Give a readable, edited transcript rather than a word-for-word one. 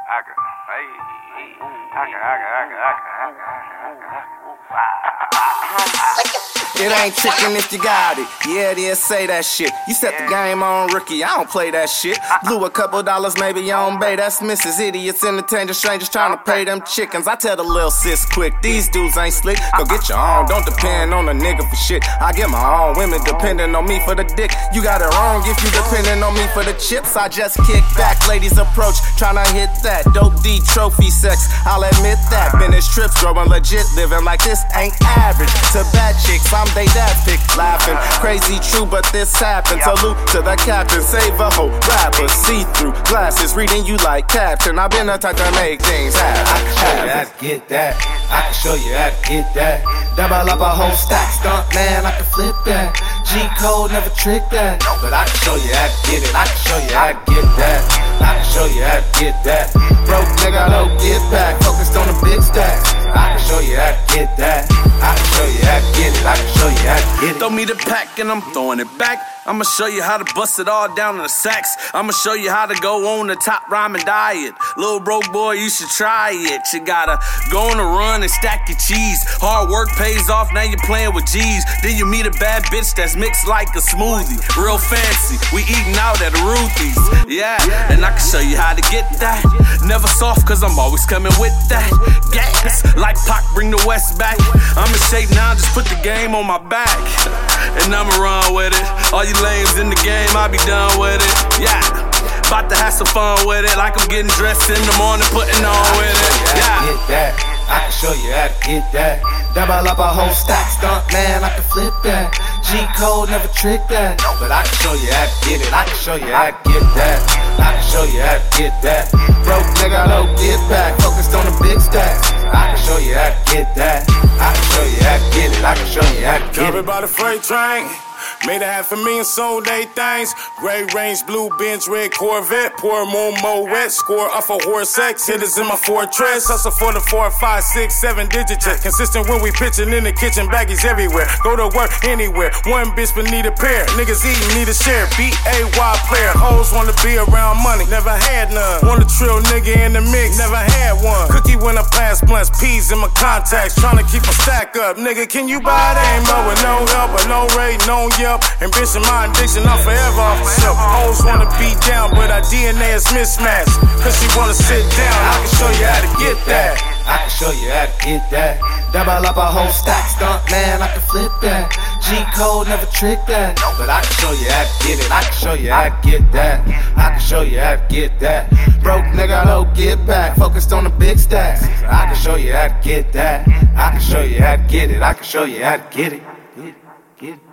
It ain't chicken if you got it. Yeah, it is, say that shit. You set the game on rookie, I don't play that shit. Blew a couple dollars maybe on Bay. That's Mrs. Idiots entertaining strangers trying to pay them chickens. I tell the little sis quick, these dudes ain't slick. Go get your own, don't depend on a nigga for shit. I get my own women depending on me for the dick. You got it wrong if you depending on me for the chips. I just kick back, ladies approach, tryna hit that dope D trophy sex. I'll admit that. Finish trips, growing legit, living like this ain't average. To bad chicks, I'm they that pick, laughing. Crazy true, but this happened. Salute to the captain, save a whole rapper. See-through glasses, reading you like captain. I've been the type to make things happen. I can show you how to get that. I can show you how to get that. Double up a whole stack, stunt man, I can flip that. G-code never trick that. But I can show you how to get it. I can show you how to get that. I can show you how to get that. Broke nigga, don't get back. Focused on the big stacks. I can show you how to get that. I can show you how to get it. I can show you how to get it. Throw me the pack and I'm throwing it back. I'ma show you how to bust it all down in the sacks. I'ma show you how to go on the top rhyming diet. Little broke boy, you should try it. You gotta go on a run and stack your cheese. Hard work pays off, now you're playing with G's. Then you meet a bad bitch that's mixed like a smoothie. Real fancy, we eating out at the Ruthie's. Yeah, and I can show you how to get that. Never soft, cause I'm always coming with that. Gas, like Pac, bring the West back. I'm in shape now, just put the game on my back. And I'ma run with it. All you lames in the game, I be done with it. Yeah, about to have some fun with it. Like I'm getting dressed in the morning, putting on with it. Yeah, get that. I can show you how to get that. Double up a whole stack, stunt man, I can flip that. G-code never trick that. But I can show you how to get it. I can show you how to get that. I can show you how to get that. Broke nigga, don't get back. Focused on the big stacks. I can show you how to get that. I can show you how to get it. I can show you how to get it. Covered by the freight train. Made $500,000, sold 8 things. Gray range, blue Benz, red Corvette. Pour more wet, score off a horse X. Hitters in my fortress. Hustle for the 4, 5, 6, 7 digit check. Consistent when we pitching in the kitchen, baggies everywhere. Go to work anywhere. One bitch but need a pair. Niggas eating, need a share. B-A-Y player. Hoes wanna be around money. Never had none. Want a trill nigga in the mix. Never had one. Cookie when I pass blunts. Peas in my contacts. Tryna keep a stack up. Nigga, can you buy that? Ain't mo with no help or no rate, no yelp. Ambition, my addiction, I'm forever off the shelf. Hoes wanna beat down, but our DNA is mismatched. Cause she wanna sit down, I can show you how to get that. I can show you how to get that. Double up a whole stack, stunt man, I can flip that. G-code never trick that. But I can show you how to get it. I can show you how to get that. I can show you how to get that. Broke nigga, don't get back. Focused on the big stacks. I can show you how to get that. I can show you how to get it. I can show you how to get it. Get it. Get it.